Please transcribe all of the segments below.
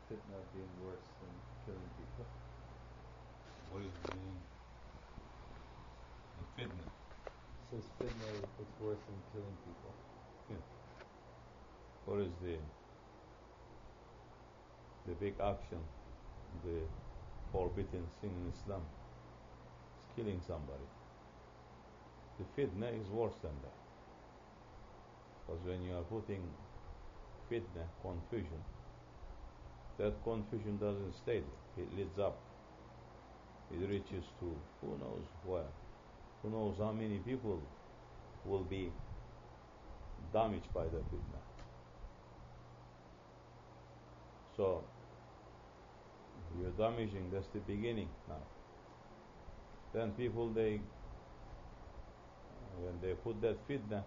fitna being worse than killing people? What is the meaning of fitna? It says fitna is worse than killing people. Yeah. What is the big action, the forbidden sin in Islam? It's killing somebody. The fitna is worse than that. Because when you are putting fitna, confusion, that confusion doesn't stay there. It leads up. It reaches to who knows where. Who knows how many people will be damaged by the fitna. So, you're damaging, that's the beginning now. Then people, when they put that fitna,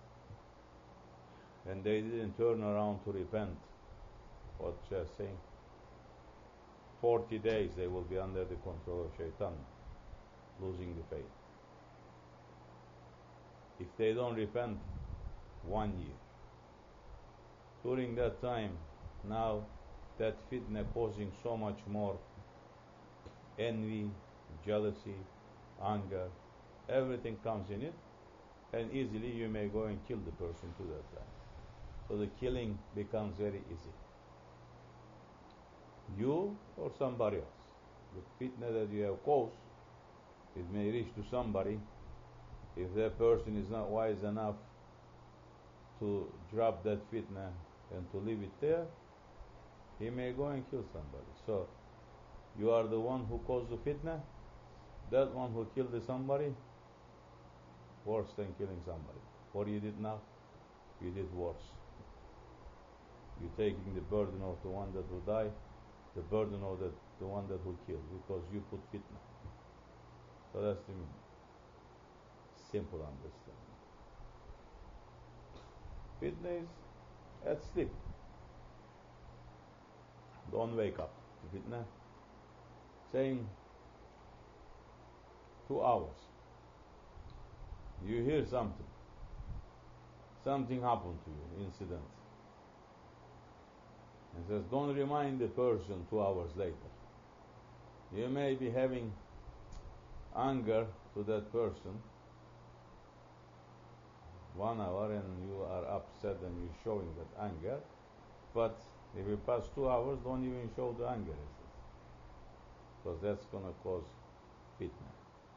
and they didn't turn around to repent, what just saying, 40 days they will be under the control of shaitan, losing the faith. If they don't repent, 1 year. During that time, now that fitna causing so much more envy, jealousy, anger, everything comes in it, and easily you may go and kill the person to that time. So the killing becomes very easy. You or somebody else. The fitna that you have caused, it may reach to somebody. If that person is not wise enough to drop that fitna and to leave it there, he may go and kill somebody. So, you are the one who caused the fitna, that one who killed somebody, worse than killing somebody. What you did now, you did worse. You're taking the burden of the one that will die, the burden of the one that will kill, because you put fitna. So that's the simple understanding. Fitna is at sleep. Don't wake up. Fitna, saying 2 hours. You hear something. Something happened to you, incident. And says, don't remind the person 2 hours later. You may be having anger to that person 1 hour and you are upset and you're showing that anger, but if you pass 2 hours, don't even show the anger, because that's going to cause fitna.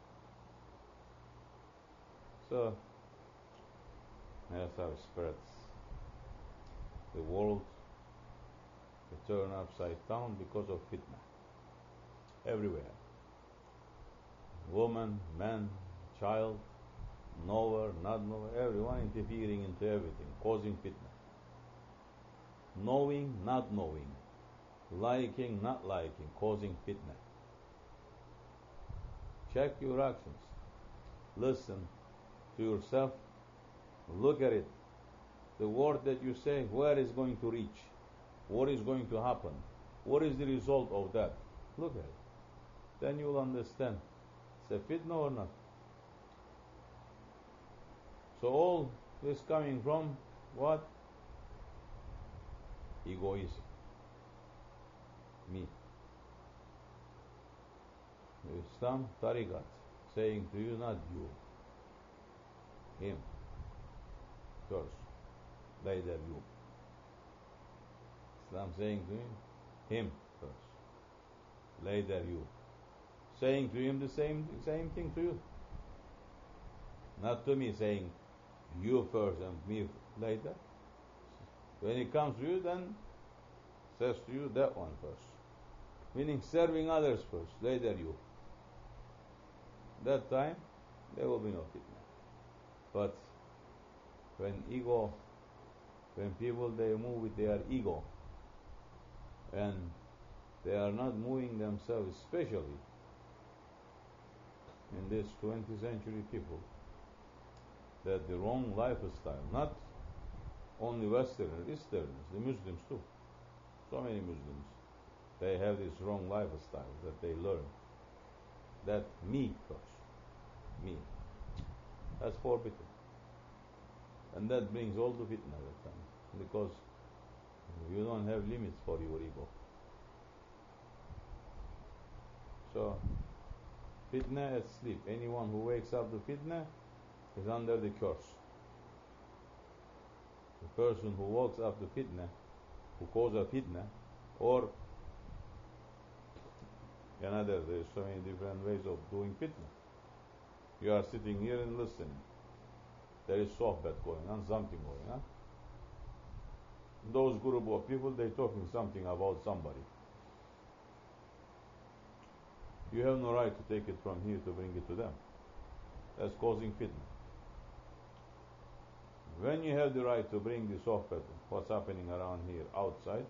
So that's how it spreads. The world will turn upside down because of fitna. Everywhere. Woman, man, child, knower, not knower, everyone interfering into everything, causing fitna. Knowing, not knowing, liking, not liking, causing fitna. Check your actions. Listen to yourself. Look at it. The word that you say, where is going to reach? What is going to happen? What is the result of that? Look at it. Then you will understand. It's a fitna or not. So all this coming from what? Egoism. Me. Islam, tariqat, saying to you, not you. Him. First. Later you. Islam saying to him first. Later you. Saying to him the same thing to you. Not to me, saying you first and me later. When it comes to you, then says to you that one first. Meaning serving others first, later you. That time, there will be no fitna. But when people they move with their ego, and they are not moving themselves, especially in this 20th century people, that the wrong lifestyle, not only Westerners, Easterners, the Muslims too. So many Muslims, they have this wrong lifestyle that they learn. That me first, me. That's forbidden. And that brings all the fitna at that time. Because you don't have limits for your ego. So, fitna is sleep. Anyone who wakes up to fitna is under the curse. The person who wakes up to fitna, who causes a fitna, or another, there's so many different ways of doing fitna. You are sitting here and listening. There is sohbet going on, something going on. Those group of people, they're talking something about somebody. You have no right to take it from here to bring it to them. That's causing fitna. When you have the right to bring the sohbet, what's happening around here, outside,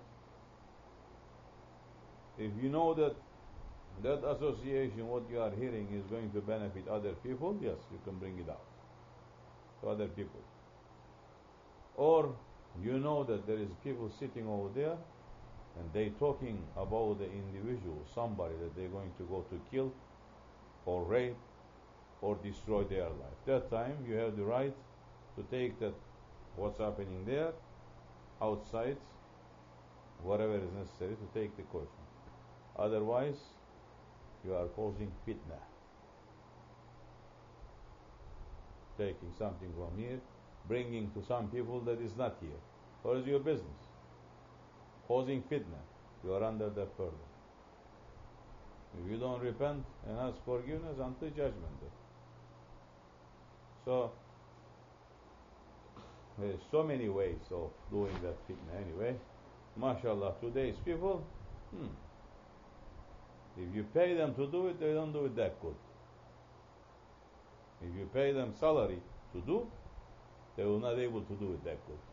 if you know that that association, what you are hearing, is going to benefit other people, yes, you can bring it out to other people. Or you know that there is people sitting over there and they talking about the individual, somebody that they're going to go to kill or rape or destroy their life. That time you have the right to take that, what's happening there, outside, whatever is necessary to take the caution. Otherwise, you are causing fitna. Taking something from here, bringing to some people that is not here. What is your business? Causing fitna. You are under that burden. If you don't repent and ask forgiveness until judgment day. So, there's so many ways of doing that fitna anyway. MashaAllah, today's people, if you pay them to do it, they don't do it that good. If you pay them salary to do, they will not able to do it that good.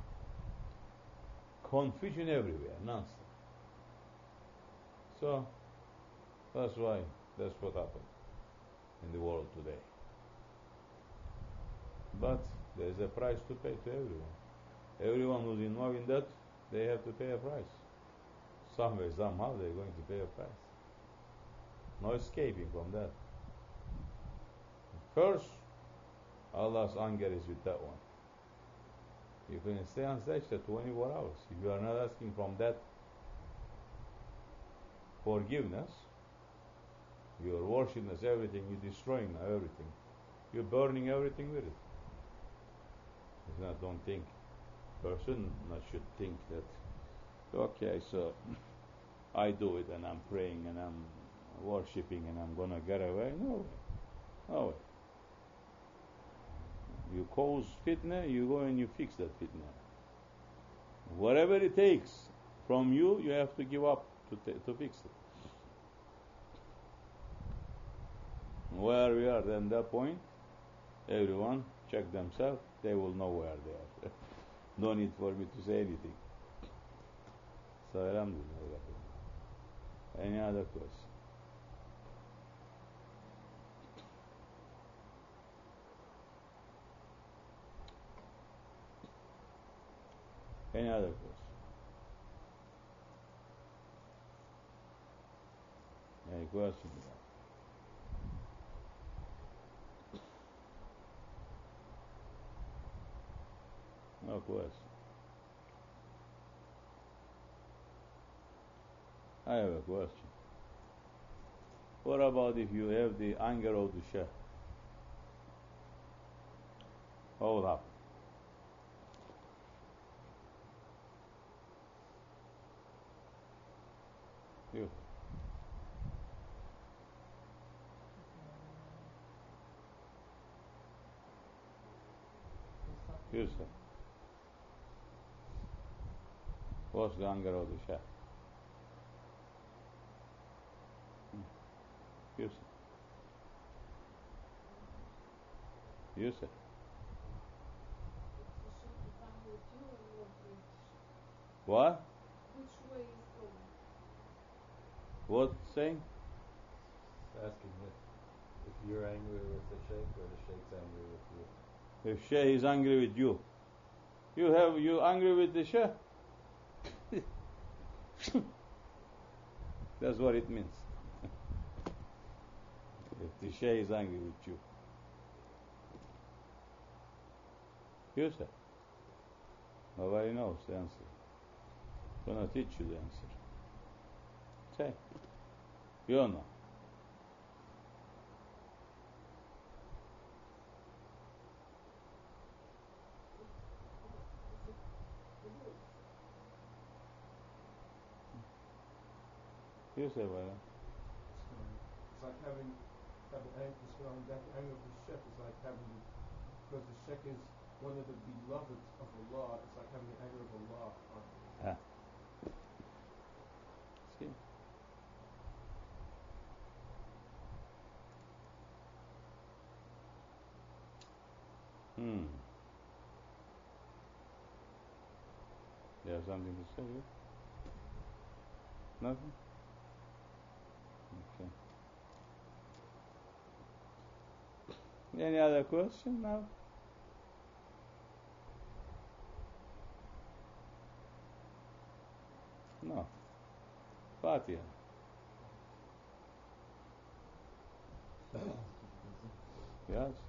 Confusion everywhere, nonsense. So, that's why, that's what happened in the world today. But there is a price to pay to everyone. Everyone who's involved in that, they have to pay a price. Somewhere, somehow, they're going to pay a price. No escaping from that. First, Allah's anger is with that one. You can stay on sajda 24 hours. If you are not asking from that forgiveness, your worshipness, everything, you're destroying everything. You're burning everything with it. It's not, don't think. Person not should think that, okay, so I do it and I'm praying and I'm worshipping and I'm gonna get away. No way. No way. You cause fitna, you go and you fix that fitna. Whatever it takes from you, you have to give up to fix it. Where we are at that point, everyone check themselves, they will know where they are. No need for me to say anything. So, alhamdulillah. Any other question? Any other question? Any question? No question. I have a question. What about if you have the anger of the Shah? What will happen? You. You, sir. What's the anger of the Shah? You, sir. You, sir. What? Which way is going? What saying? Asking if you're angry with the sheikh or the sheikh's angry with you. If Shaykh is angry with you, you angry with the Shaykh? That's what it means. If the Shaykh is angry with you. You say. Nobody knows the answer. I'm going to teach you the answer. Say. You know. You say, well, It's like having that anger of the shek is like having, because the shek is one of the beloveds of Allah. It's like having the anger of Allah. see. You have something to say? You? Nothing? Okay. Any other question now? No. Fatiha. Yes.